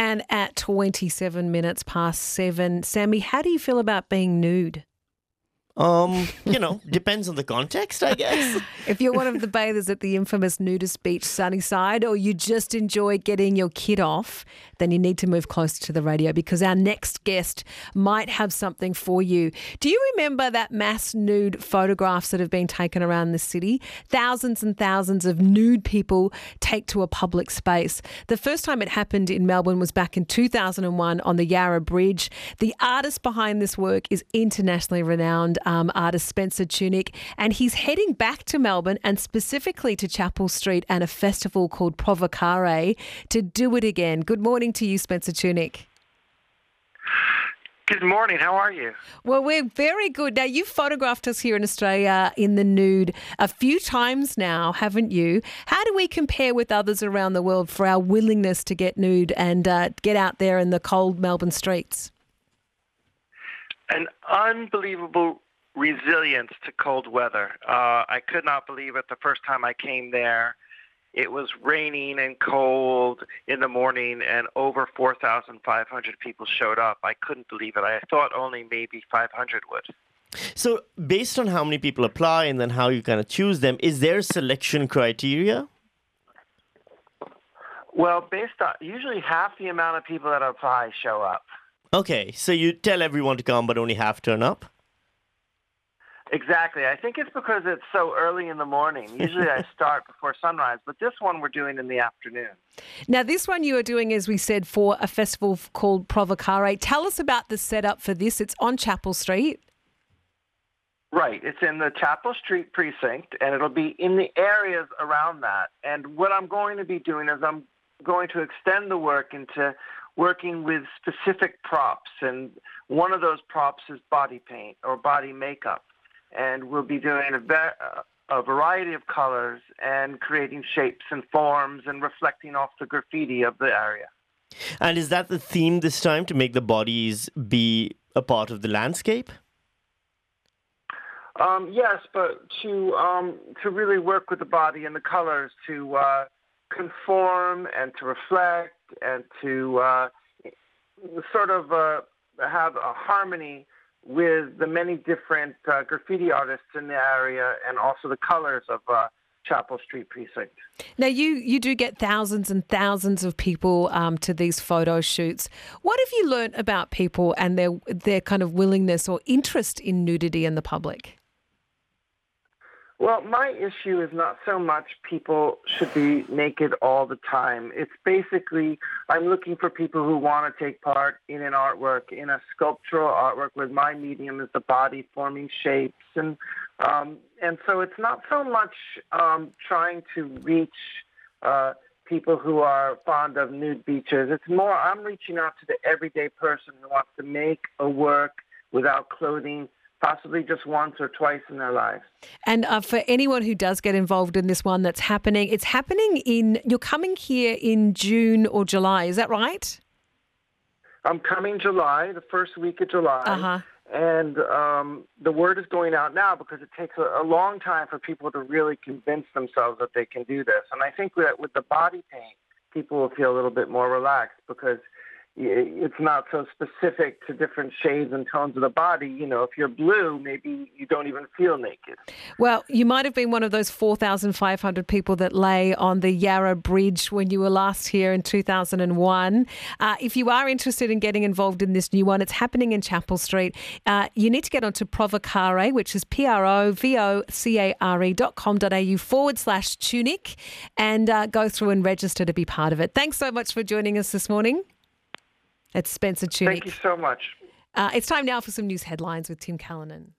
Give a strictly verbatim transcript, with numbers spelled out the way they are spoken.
And at twenty-seven minutes past seven, Sammy, how do you feel about being nude? Um, you know, depends on the context, I guess. If you're one of the bathers at the infamous nudist beach Sunnyside, or you just enjoy getting your kid off, then you need to move closer to the radio because our next guest might have something for you. Do you remember that mass nude photographs that have been taken around the city? Thousands and thousands of nude people take to a public space. The first time it happened in Melbourne was back in two thousand one on the Yarra Bridge. The artist behind this work is internationally renowned Um, artist Spencer Tunick, and he's heading back to Melbourne and specifically to Chapel Street and a festival called Provocare to do it again. Good morning to you, Spencer Tunick. Good morning. How are you? Well, we're very good. Now, you've photographed us here in Australia in the nude a few times now, haven't you? How do we compare with others around the world for our willingness to get nude and uh, get out there in the cold Melbourne streets? An unbelievable resilience to cold weather. Uh, I could not believe it the first time I came there. It was raining and cold in the morning, and over four thousand five hundred people showed up. I couldn't believe it. I thought only maybe five hundred would. So based on how many people apply and then how you kind of choose them, is there selection criteria? Well, based on usually half the amount of people that apply show up. Okay, so you tell everyone to come, but only half turn up? Exactly. I think it's because it's so early in the morning. Usually I start before sunrise, but this one we're doing in the afternoon. Now, this one you are doing, as we said, for a festival called Provocare. Tell us about the setup for this. It's on Chapel Street. Right. It's in the Chapel Street precinct, and it'll be in the areas around that. And what I'm going to be doing is I'm going to extend the work into working with specific props, and one of those props is body paint or body makeup. And we'll be doing a, ver- a variety of colors and creating shapes and forms and reflecting off the graffiti of the area. And is that the theme this time, to make the bodies be a part of the landscape? Um, yes, but to um, to really work with the body and the colors to uh, conform and to reflect and to uh, sort of uh, have a harmony with the many different uh, graffiti artists in the area and also the colors of uh, Chapel Street Precinct. Now, you, you do get thousands and thousands of people um, to these photo shoots. What have you learnt about people and their their kind of willingness or interest in nudity in the public? Well, my issue is not so much people should be naked all the time. It's basically I'm looking for people who want to take part in an artwork, in a sculptural artwork where my medium is the body forming shapes. And um, and so it's not so much um, trying to reach uh, people who are fond of nude beaches. It's more I'm reaching out to the everyday person who wants to make a work without clothing, possibly just once or twice in their lives. And uh, for anyone who does get involved in this one that's happening, it's happening in, you're coming here in June or July, is that right? I'm coming July, the first week of July. Uh-huh. And um, the word is going out now because it takes a, a long time for people to really convince themselves that they can do this. And I think that with the body paint, people will feel a little bit more relaxed because it's not so specific to different shades and tones of the body. You know, if you're blue, maybe you don't even feel naked. Well, you might have been one of those four thousand five hundred people that lay on the Yarra Bridge when you were last here in two thousand one. Uh, if you are interested in getting involved in this new one, it's happening in Chapel Street. Uh, you need to get onto Provocare, which is P R O V O C A R E dot com dot A U forward slash tunic, and uh, go through and register to be part of it. Thanks so much for joining us this morning. It's Spencer Tunick. Thank you so much. Uh, it's time now for some news headlines with Tim Callanan.